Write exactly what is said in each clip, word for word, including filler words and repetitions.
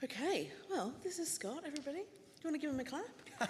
Okay, well, this is Scott, everybody. Do you want to give him a clap?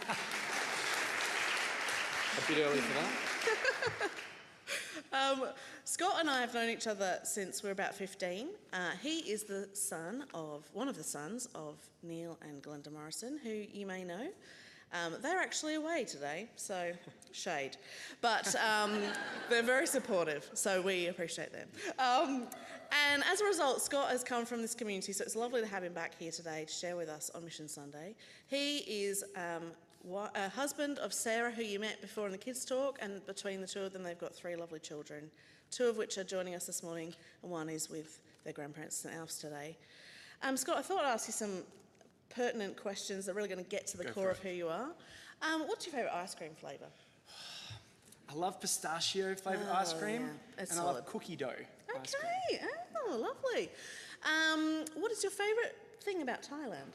A bit early for that. um, Scott and I have known each other since we were about fifteen. Uh, he is the son of, one of the sons of Neil and Glenda Morrison, who you may know. Um, they're actually away today, so shade. But um, they're very supportive, so we appreciate them. Um, and as a result, Scott has come from this community, so it's lovely to have him back here today to share with us on Mission Sunday. He is um, a husband of Sarah, who you met before in the kids' talk, and between the two of them, they've got three lovely children, two of which are joining us this morning, and one is with their grandparents at St Alf's today. Um, Scott, I thought I'd ask you some pertinent questions that are really going to get to the Go core of for who you are. Um, what's your favourite ice cream flavour? I love pistachio flavoured Oh, ice cream, yeah. It's and I solid. love cookie dough ice cream. Okay, oh, lovely. Um, what is your favourite thing about Thailand?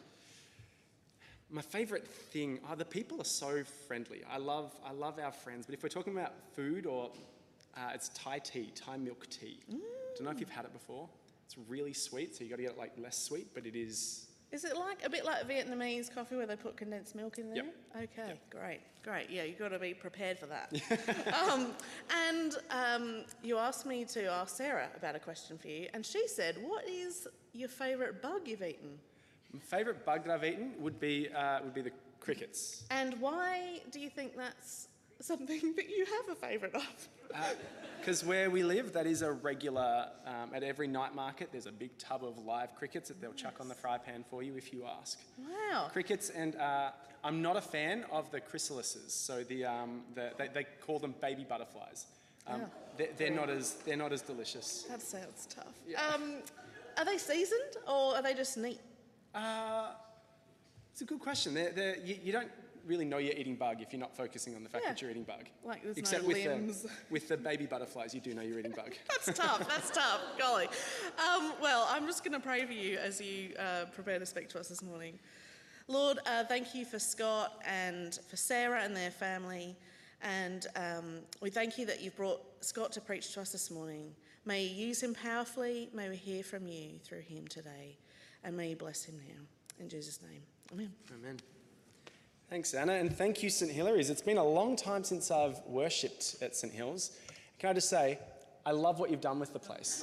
My favourite thing, oh, the people are so friendly. I love, I love our friends. But if we're talking about food, or uh, it's Thai tea, Thai milk tea. Mm. Don't know if you've had it before. It's really sweet, so you got to get it like less sweet, but it is. Is it like a bit like Vietnamese coffee where they put condensed milk in there? Yep. Okay, Yep. great, great. Yeah, you've got to be prepared for that. um, and um, you asked me to ask Sarah about a question for you, and she said, what is your favourite bug you've eaten? My favourite bug that I've eaten would be uh, would be the crickets. And why do you think that's something that you have a favourite of? Because uh, where we live, that is a regular, um, at every night market, there's a big tub of live crickets that they'll chuck on the fry pan for you if you ask. Wow. Crickets, and uh, I'm not a fan of the chrysalises, so the, um, the they, they call them baby butterflies. Um, Oh. they're, they're not as they're not as delicious. That sounds tough. Yeah. Um, are they seasoned or are they just neat? Uh, it's a good question. They're, they're, you, you don't really know you're eating bug if you're not focusing on the fact Yeah. that you're eating bug. Like there's Except no with limbs. the, with the baby butterflies, you do know you're eating bug. That's tough, that's tough, golly. Um, well, I'm just going to pray for you as you uh, prepare to speak to us this morning. Lord, uh, thank you for Scott and for Sarah and their family. And um, we thank you that you've brought Scott to preach to us this morning. May you use him powerfully. May we hear from you through him today. And may you bless him now. In Jesus' name, amen. Amen. Thanks, Anna, and thank you, St Hilary's. It's been a long time since I've worshipped at St Hills. Can I just say, I love what you've done with the place.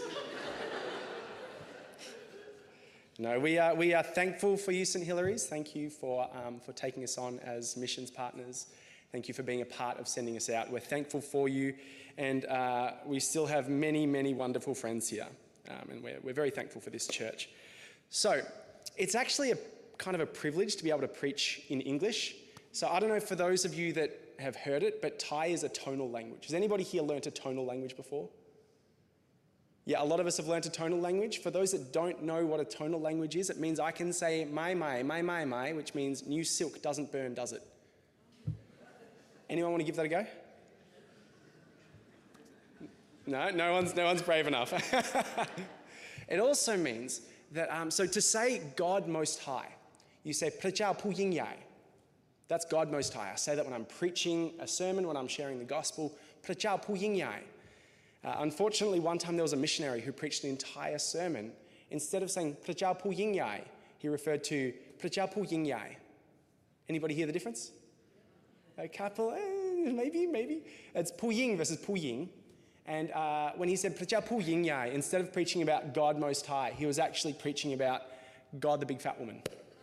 No, we are, we are thankful for you, St Hilary's. Thank you for, um, for taking us on as missions partners. Thank you for being a part of sending us out. We're thankful for you, and uh, we still have many, many wonderful friends here, um, and we're, we're very thankful for this church. So, it's actually a kind of a privilege to be able to preach in English. So I don't know for those of you that have heard it, but Thai is a tonal language. Has anybody here learnt a tonal language before? Yeah, a lot of us have learnt a tonal language. For those that don't know what a tonal language is, it means I can say mai mai, mai mai mai, which means new silk doesn't burn, does it? Anyone want to give that a go? No, no one's, no one's brave enough. It also means that, um, so to say God Most High, you say Prachao Pu Ying Yai. That's God Most High. I say that when I'm preaching a sermon, when I'm sharing the gospel, Prachao Pu Ying Yai. Uh, unfortunately, one time there was a missionary who preached an entire sermon. Instead of saying Prachao Pu Ying Yai, he referred to Prachao Pu Ying Yai. Anybody hear the difference? A couple, eh, maybe, maybe. It's Pu Ying versus Pu Ying. And uh, when he said Prachao Pu Ying Yai, instead of preaching about God Most High, he was actually preaching about God the Big Fat Woman.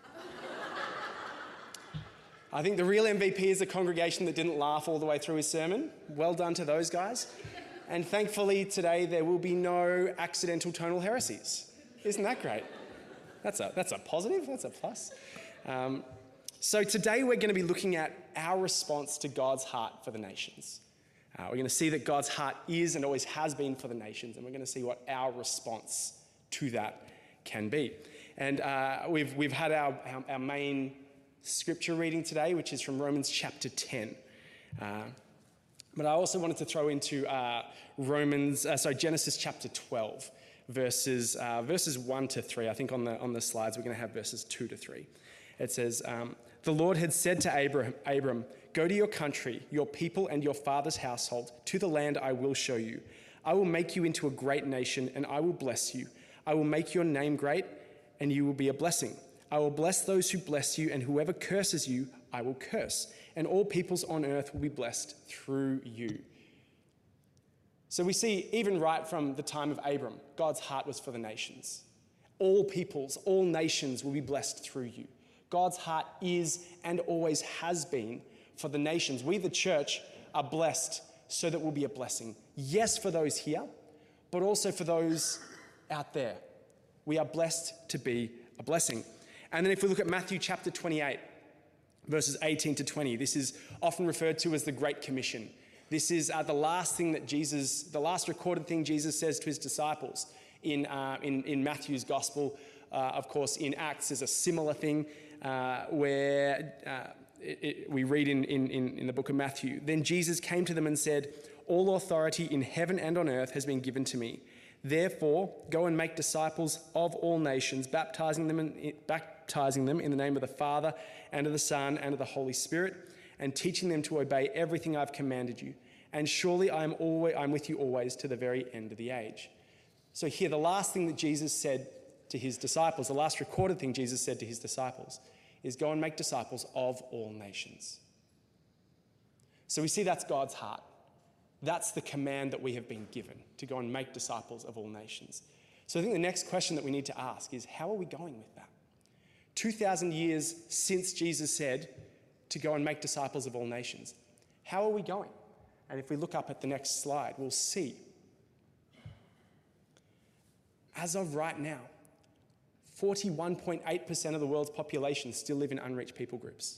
I think the real M V P is the congregation that didn't laugh all the way through his sermon. Well done to those guys. And thankfully today there will be no accidental tonal heresies. Isn't that great? That's a, that's a positive, that's a plus. Um, so today we're going to be looking at our response to God's heart for the nations. Uh, we're going to see that God's heart is and always has been for the nations, and we're going to see what our response to that can be. And uh, we've, we've had our, our, our main scripture reading today, which is from Romans chapter ten. Uh, but I also wanted to throw into uh, Romans, uh, sorry, Genesis chapter twelve, verses uh, verses one to three. I think on the on the slides we're going to have verses two to three. It says, um, "The Lord had said to Abraham, Abram, go to your country, your people, and your father's household, to the land I will show you. I will make you into a great nation, and I will bless you. I will make your name great, and you will be a blessing. I will bless those who bless you, and whoever curses you, I will curse. And all peoples on earth will be blessed through you. So we see, even right from the time of Abram, God's heart was for the nations. All peoples, all nations will be blessed through you. God's heart is and always has been for the nations. We, the church, are blessed so that we'll be a blessing. Yes, for those here, but also for those out there. We are blessed to be a blessing. And then if we look at Matthew chapter twenty-eight, verses eighteen to twenty, this is often referred to as the Great Commission. This is uh, the last thing that Jesus, the last recorded thing Jesus says to his disciples in, uh, in, in Matthew's gospel. Uh, of course, in Acts is a similar thing uh, where uh, it, it, we read in, in, in the book of Matthew. Then Jesus came to them and said, all authority in heaven and on earth has been given to me. Therefore, go and make disciples of all nations, baptizing them in, baptizing them in the name of the Father and of the Son and of the Holy Spirit, and teaching them to obey everything I've commanded you. And surely I am always, I'm with you always to the very end of the age. So here, the last thing that Jesus said to his disciples, the last recorded thing Jesus said to his disciples, is go and make disciples of all nations. So we see that's God's heart. That's the command that we have been given, to go and make disciples of all nations. So I think the next question that we need to ask is, how are we going with that? two thousand years since Jesus said to go and make disciples of all nations. How are we going? And if we look up at the next slide, we'll see. As of right now, forty-one point eight percent of the world's population still live in unreached people groups.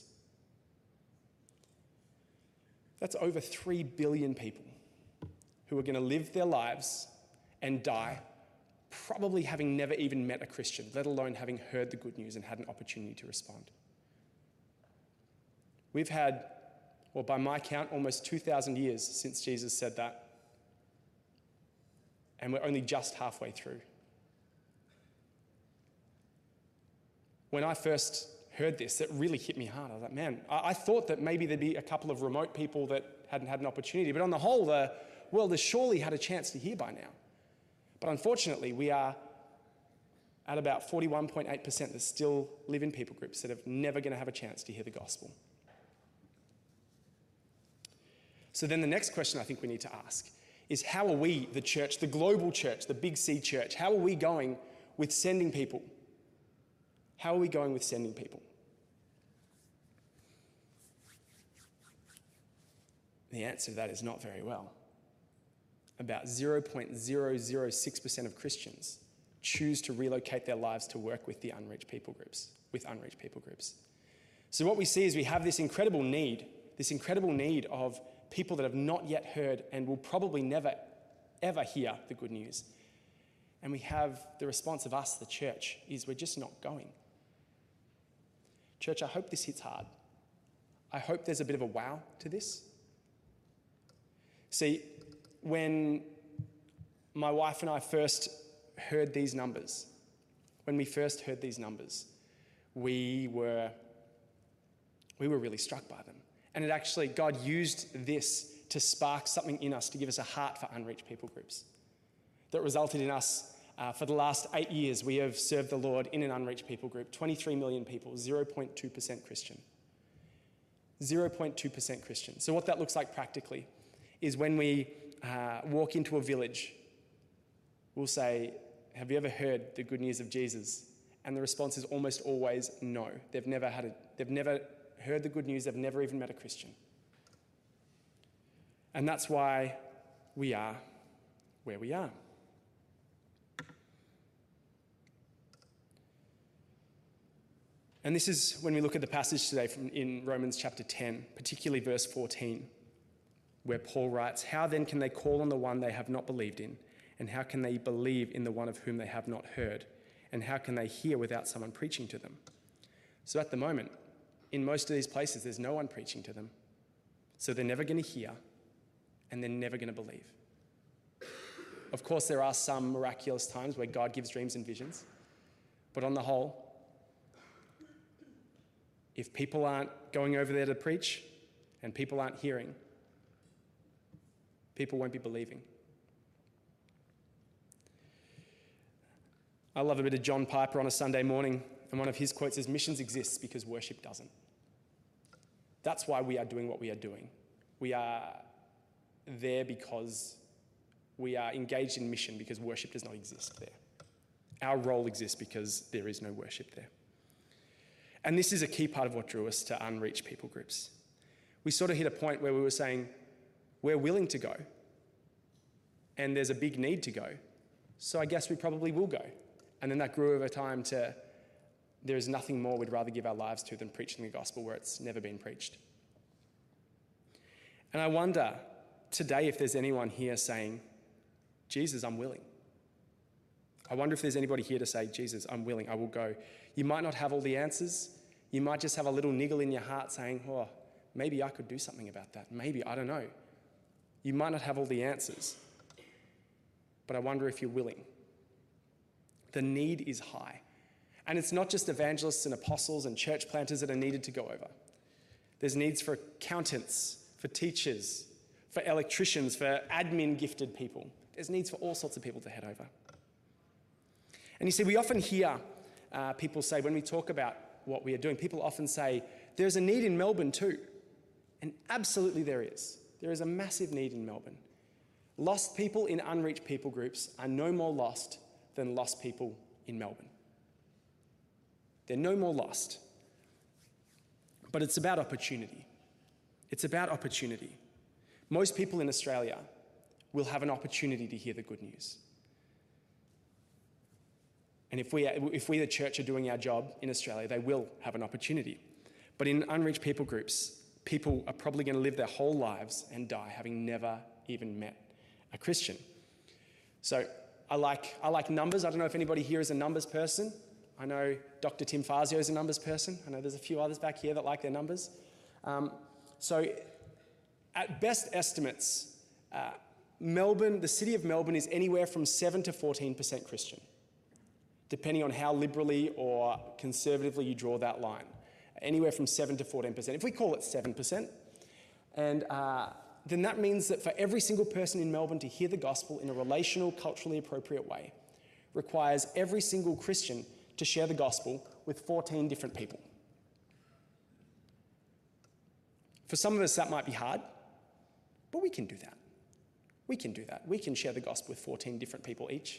That's over three billion people who are going to live their lives and die probably having never even met a Christian, let alone having heard the good news and had an opportunity to respond. We've had, well, by my count, almost two thousand years since Jesus said that, and we're only just halfway through. When I first heard this, it really hit me hard. I was like, man, I, I thought that maybe there'd be a couple of remote people that hadn't had an opportunity, but on the whole, the world has surely had a chance to hear by now. But unfortunately, we are at about forty-one point eight percent that still live in people groups that are never going to have a chance to hear the gospel. So then the next question I think we need to ask is, how are we, the church, the global church, the Big C church, how are we going with sending people? How are we going with sending people? The answer to that is not very well. About zero point zero zero six percent of Christians choose to relocate their lives to work with the unreached people groups, with unreached people groups. So what we see is we have this incredible need, this incredible need of people that have not yet heard and will probably never, ever hear the good news. And we have the response of us, the church, is we're just not going. Church, I hope this hits hard. I hope there's a bit of a wow to this. See, when my wife and I first heard these numbers, when we first heard these numbers, we were, we were really struck by them. And it actually, God used this to spark something in us, to give us a heart for unreached people groups. That resulted in us, uh, for the last eight years, we have served the Lord in an unreached people group, twenty-three million people, zero point two percent Christian. zero point two percent Christian. So what that looks like practically is when we uh, walk into a village, we'll say, have you ever heard the good news of Jesus? And the response is almost always no. They've never had a, they've never heard the good news, they've never even met a Christian. And that's why we are where we are. And this is when we look at the passage today from in Romans chapter ten, particularly verse fourteen, where Paul writes, how then can they call on the one they have not believed in? And how can they believe in the one of whom they have not heard? And how can they hear without someone preaching to them? So at the moment, in most of these places, there's no one preaching to them. So they're never going to hear, and they're never going to believe. Of course, there are some miraculous times where God gives dreams and visions. But on the whole, if people aren't going over there to preach, and people aren't hearing, people won't be believing. I love a bit of John Piper on a Sunday morning and one of his quotes is, "Missions exists because worship doesn't." That's why we are doing what we are doing. We are there because we are engaged in mission because worship does not exist there. Our role exists because there is no worship there. And this is a key part of what drew us to unreached people groups. We sort of hit a point where we were saying, we're willing to go, and there's a big need to go, so I guess we probably will go. And then that grew over time to, there is nothing more we'd rather give our lives to than preaching the gospel where it's never been preached. And I wonder today if there's anyone here saying, Jesus, I'm willing. I wonder if there's anybody here to say, Jesus, I'm willing, I will go. You might not have all the answers. You might just have a little niggle in your heart saying, oh, maybe I could do something about that. Maybe, I don't know. You might not have all the answers, but I wonder if you're willing. The need is high. And it's not just evangelists and apostles and church planters that are needed to go over. There's needs for accountants, for teachers, for electricians, for admin gifted people. There's needs for all sorts of people to head over. And you see, we often hear uh, people say, when we talk about what we are doing, people often say, there's a need in Melbourne too. And absolutely there is. There is a massive need in Melbourne. Lost people in unreached people groups are no more lost than lost people in Melbourne. They're no more lost. But it's about opportunity. It's about opportunity. Most people in Australia will have an opportunity to hear the good news. And if we, if we, the church, are doing our job in Australia, they will have an opportunity. But in unreached people groups, people are probably going to live their whole lives and die having never even met a Christian. So I like, I like numbers. I don't know if anybody here is a numbers person. I know Doctor Tim Fazio is a numbers person. I know there's a few others back here that like their numbers. Um, so at best estimates, uh, Melbourne, the city of Melbourne is anywhere from seven to fourteen percent Christian, depending on how liberally or conservatively you draw that line. Anywhere from seven to fourteen percent. If we call it seven percent, and uh, then that means that for every single person in Melbourne to hear the gospel in a relational, culturally appropriate way, requires every single Christian to share the gospel with fourteen different people. For some of us, that might be hard, but we can do that. We can do that. We can share the gospel with fourteen different people each.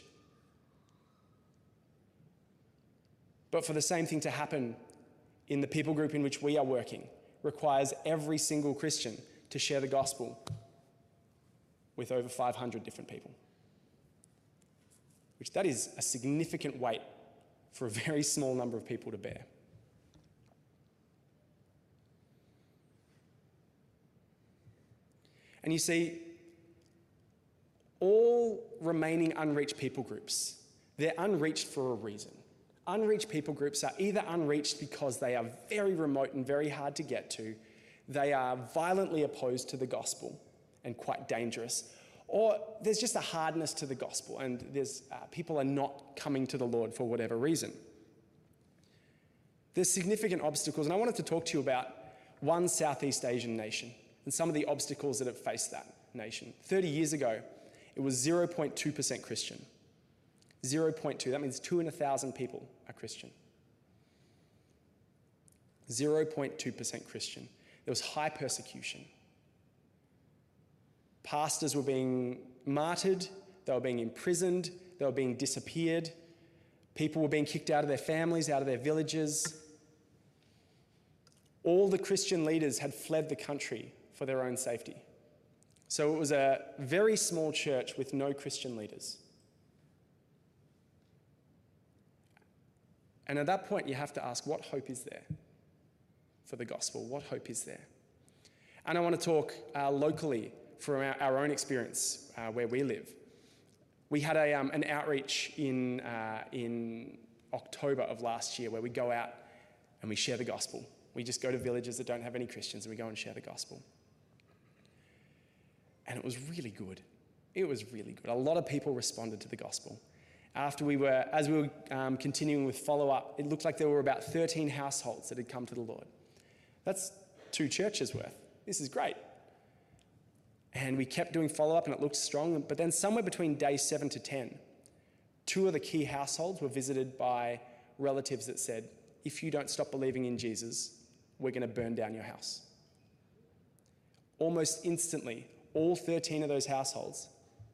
But for the same thing to happen in the people group in which we are working requires every single Christian to share the gospel with over five hundred different people. Which that is a significant weight for a very small number of people to bear. And you see, all remaining unreached people groups, they're unreached for a reason. Unreached people groups are either unreached because they are very remote and very hard to get to, they are violently opposed to the gospel and quite dangerous, or there's just a hardness to the gospel and there's uh, people are not coming to the Lord for whatever reason. There's significant obstacles, and I wanted to talk to you about one Southeast Asian nation and some of the obstacles that have faced that nation. thirty years ago, it was zero point two percent Christian. zero point two, that means two in a thousand people are Christian. zero point two percent Christian. There was high persecution. Pastors were being martyred, they were being imprisoned, they were being disappeared. People were being kicked out of their families, out of their villages. All the Christian leaders had fled the country for their own safety. So it was a very small church with no Christian leaders. And at that point, you have to ask, what hope is there for the gospel? What hope is there? And I want to talk uh, locally from our, our own experience uh, where we live. We had a, um, an outreach in, uh, in October of last year where we go out and we share the gospel. We just go to villages that don't have any Christians and we go and share the gospel. And it was really good. It was really good. A lot of people responded to the gospel. After we were, as we were um, continuing with follow-up, it looked like there were about thirteen households that had come to the Lord. That's two churches worth. This is great. And we kept doing follow-up and it looked strong. But then somewhere between day seven to ten, two of the key households were visited by relatives that said, if you don't stop believing in Jesus, we're going to burn down your house. Almost instantly, all thirteen of those households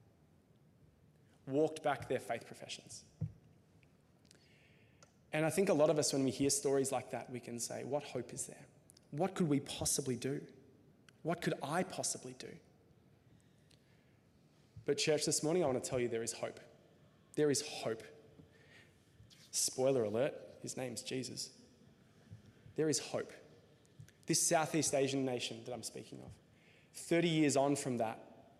walked back their faith professions. And I think a lot of us, when we hear stories like that, we can say, what hope is there? What could we possibly do? What could I possibly do? But church, this morning I want to tell you there is hope. There is hope. Spoiler alert, his name's Jesus. There is hope. This Southeast Asian nation that I'm speaking of, thirty years on from that,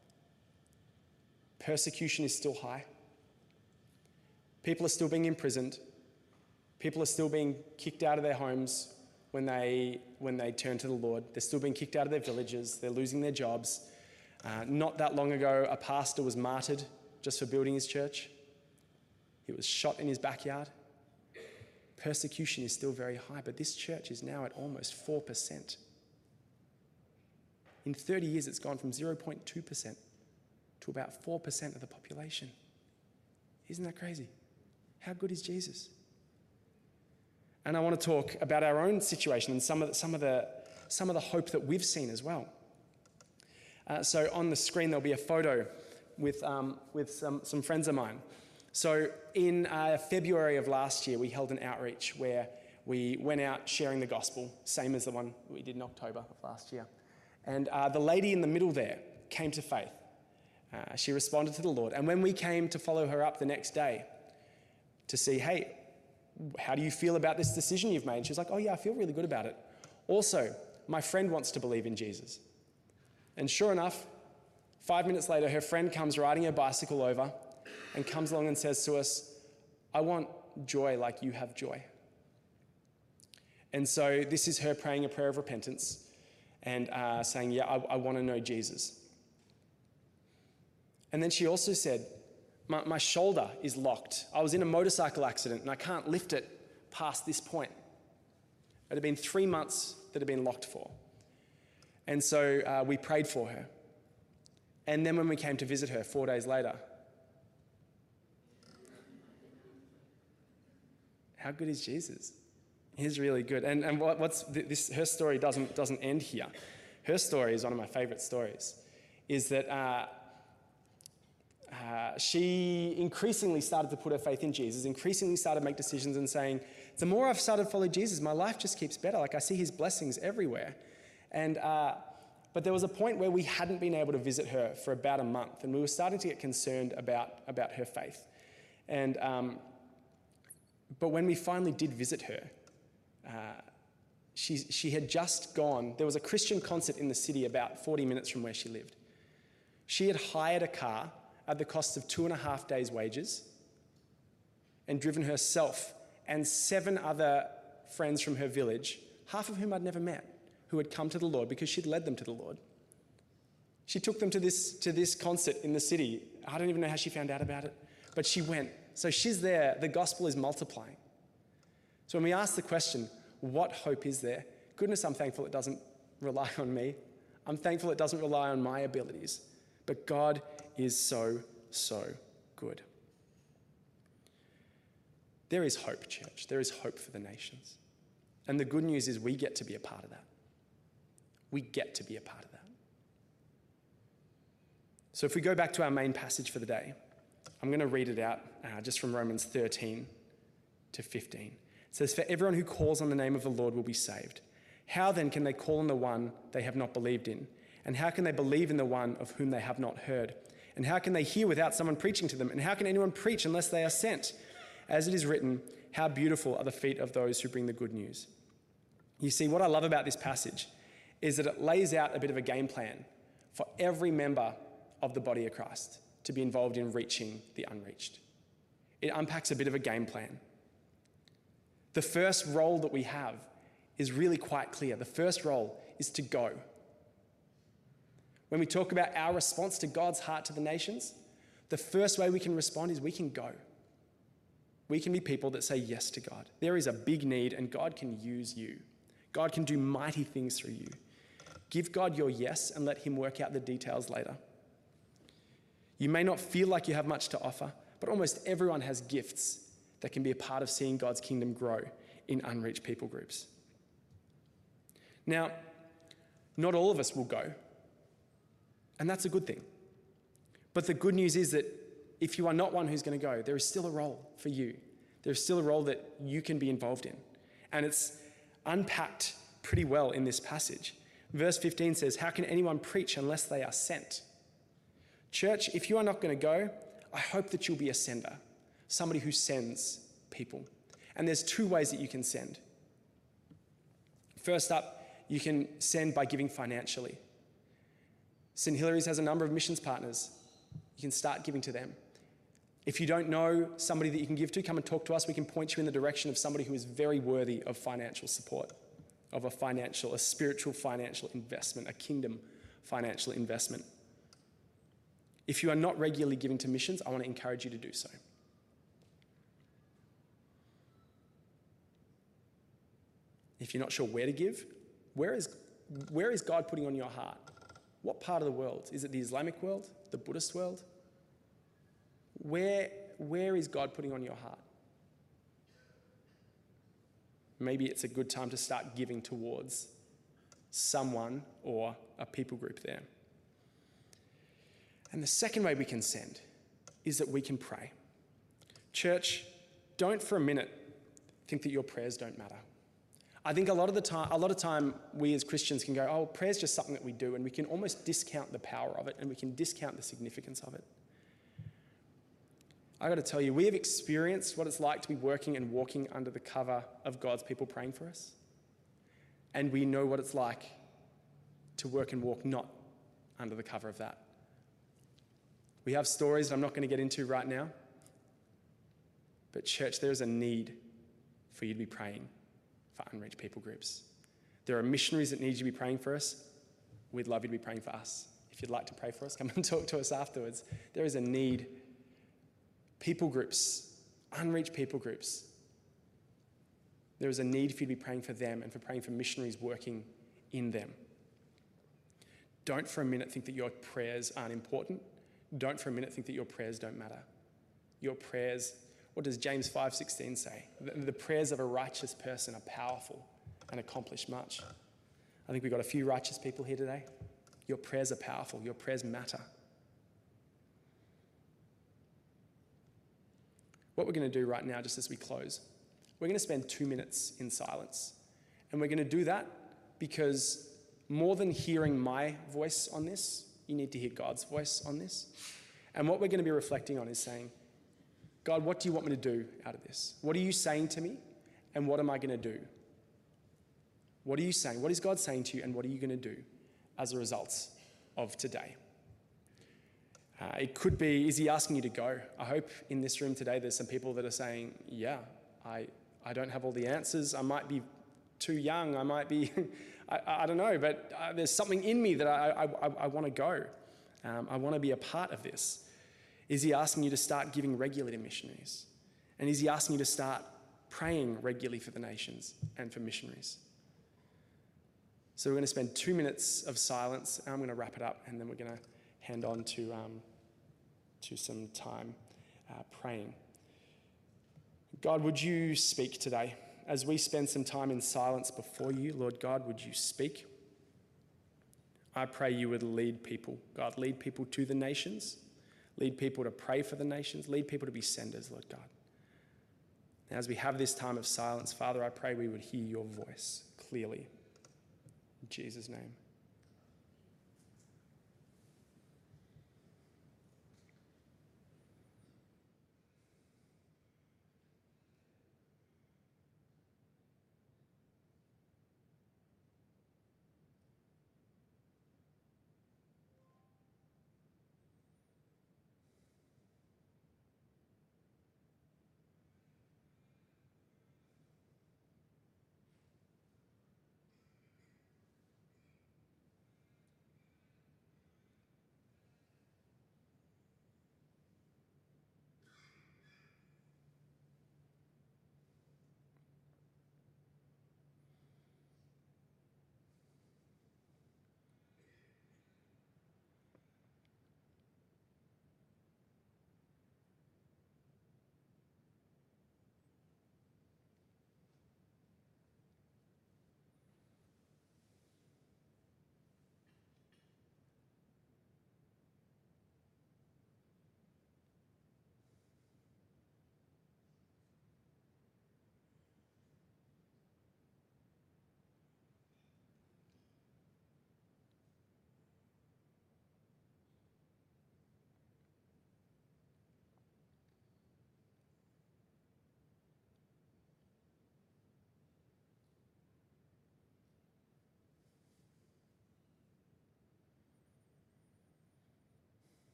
persecution is still high. People are still being imprisoned. People are still being kicked out of their homes when they, when they turn to the Lord. They're still being kicked out of their villages. They're losing their jobs. Uh, not that long ago, a pastor was martyred just for building his church. He was shot in his backyard. Persecution is still very high, but this church is now at almost four percent. In thirty years, it's gone from zero point two percent to about four percent of the population. Isn't that crazy? How good is Jesus? And I want to talk about our own situation and some of the, some of the, some of the hope that we've seen as well. Uh, so on the screen, there'll be a photo with, um, with some, some friends of mine. So in uh, February of last year, we held an outreach where we went out sharing the gospel, same as the one we did in October of last year. And uh, the lady in the middle there came to faith. Uh, she responded to the Lord. And when we came to follow her up the next day to see, hey, how do you feel about this decision you've made? She was like, oh yeah, I feel really good about it. Also, my friend wants to believe in Jesus. And sure enough, five minutes later, her friend comes riding her bicycle over and comes along and says to us, I want joy like you have joy. And so this is her praying a prayer of repentance and uh, saying, yeah, I, I want to know Jesus. And then she also said, my, my shoulder is locked. I was in a motorcycle accident and I can't lift it past this point. It had been three months that had been locked for. And so uh, we prayed for her. And then when we came to visit her four days later, how good is Jesus? He's really good. And, and what, what's this? Her story doesn't, doesn't end here. Her story is one of my favorite stories, is that uh, uh, she increasingly started to put her faith in Jesus, increasingly started to make decisions and saying, the more I've started to follow Jesus, my life just keeps better. Like I see his blessings everywhere. And uh, but there was a point where we hadn't been able to visit her for about a month, and we were starting to get concerned about, about her faith. And um, but when we finally did visit her, uh, she, she had just gone. There was a Christian concert in the city about forty minutes from where she lived. She had hired a car at the cost of two and a half days' wages and driven herself and seven other friends from her village, half of whom I'd never met, who had come to the Lord because she'd led them to the Lord. She took them to this, to this concert in the city. I don't even know how she found out about it, but she went. So she's there. The gospel is multiplying. So when we ask the question, what hope is there? Goodness, I'm thankful it doesn't rely on me. I'm thankful it doesn't rely on my abilities. But God is so, so good. There is hope, church. There is hope for the nations. And the good news is we get to be a part of that. We get to be a part of that. So if we go back to our main passage for the day, I'm going to read it out uh, just from Romans thirteen to fifteen. It says, for everyone who calls on the name of the Lord will be saved. How then can they call on the one they have not believed in? And how can they believe in the one of whom they have not heard? And how can they hear without someone preaching to them? And how can anyone preach unless they are sent? As it is written, how beautiful are the feet of those who bring the good news. You see, what I love about this passage is that it lays out a bit of a game plan for every member of the body of Christ to be involved in reaching the unreached. It unpacks a bit of a game plan. The first role that we have is really quite clear. The first role is to go. When we talk about our response to God's heart to the nations, the first way we can respond is we can go. We can be people that say yes to God. There is a big need and God can use you. God can do mighty things through you. Give God your yes and let him work out the details later. You may not feel like you have much to offer, but almost everyone has gifts that can be a part of seeing God's kingdom grow in unreached people groups. Now, not all of us will go, and that's a good thing. But the good news is that if you are not one who's going to go, there is still a role for you. There's still a role that you can be involved in. And it's unpacked pretty well in this passage. Verse fifteen says, "How can anyone preach unless they are sent?" Church, if you are not going to go, I hope that you'll be a sender, somebody who sends people. And there's two ways that you can send. First up, you can send by giving financially. Saint Hilary's has a number of missions partners. You can start giving to them. If you don't know somebody that you can give to, come and talk to us. We can point you in the direction of somebody who is very worthy of financial support, of a financial, a spiritual financial investment, a kingdom financial investment. If you are not regularly giving to missions, I want to encourage you to do so. If you're not sure where to give, where is, where is God putting on your heart? What part of the world? Is it the Islamic world? The Buddhist world? Where, where is God putting on your heart? Maybe it's a good time to start giving towards someone or a people group there. And the second way we can send is that we can pray. Church, don't for a minute think that your prayers don't matter. I think a lot of the time, a lot of time we as Christians can go, oh, prayer's just something that we do, and we can almost discount the power of it, and we can discount the significance of it. I got to tell you, we have experienced what it's like to be working and walking under the cover of God's people praying for us. And we know what it's like to work and walk not under the cover of that. We have stories that I'm not going to get into right now. But church, there is a need for you to be praying for unreached people groups. There are missionaries that need you to be praying for us. We'd love you to be praying for us. If you'd like to pray for us, come and talk to us afterwards. There is a need. People groups, unreached people groups. There is a need for you to be praying for them and for praying for missionaries working in them. Don't for a minute think that your prayers aren't important. Don't for a minute think that your prayers don't matter. Your prayers, what does James five sixteen say? The, the prayers of a righteous person are powerful and accomplish much. I think we've got a few righteous people here today. Your prayers are powerful. Your prayers matter. What we're going to do right now, just as we close, we're going to spend two minutes in silence. And we're going to do that because more than hearing my voice on this, you need to hear God's voice on this. And what we're going to be reflecting on is saying, God, what do you want me to do out of this? What are you saying to me? And what am I going to do? What are you saying? What is God saying to you? And what are you going to do as a result of today? Uh, it could be, is he asking you to go? I hope in this room today there's some people that are saying, yeah, I, I don't have all the answers. I might be too young. I might be, I, I don't know, but uh, there's something in me that I, I, I, I want to go. Um, I want to be a part of this. Is he asking you to start giving regularly to missionaries? And is he asking you to start praying regularly for the nations and for missionaries? So we're going to spend two minutes of silence, and I'm going to wrap it up, and then we're going to hand on to, um, to some time uh, praying. God, would you speak today? As we spend some time in silence before you, Lord God, would you speak? I pray you would lead people. God, lead people to the nations. Lead people to pray for the nations. Lead people to be senders, Lord God. And as we have this time of silence, Father, I pray we would hear your voice clearly. In Jesus' name.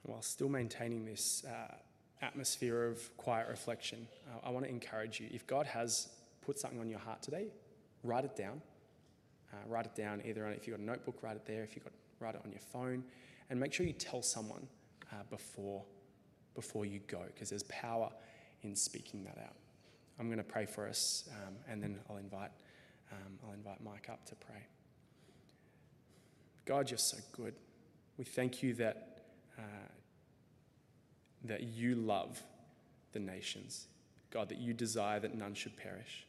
while still maintaining this uh, atmosphere of quiet reflection, uh, I want to encourage you. If God has put something on your heart today, write it down. Uh, write it down either on, if you've got a notebook, write it there. If you've got, write it on your phone. And make sure you tell someone uh, before, before you go, because there's power in speaking that out. I'm going to pray for us, um, and then I'll invite, um, I'll invite Mike up to pray. God, you're so good. We thank you that, uh, that you love the nations. God, that you desire that none should perish.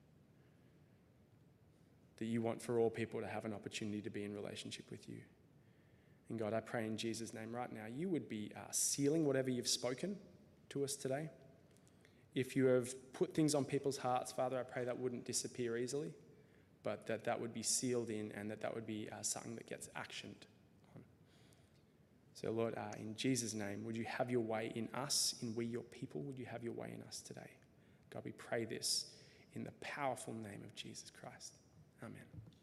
That you want for all people to have an opportunity to be in relationship with you. And God, I pray in Jesus' name right now, you would be uh, sealing whatever you've spoken to us today. If you have put things on people's hearts, Father, I pray that wouldn't disappear easily, but that that would be sealed in, and that that would be uh, something that gets actioned on. So Lord, uh, in Jesus' name, would you have your way in us, in we your people? Would you have your way in us today? God, we pray this in the powerful name of Jesus Christ. Amen.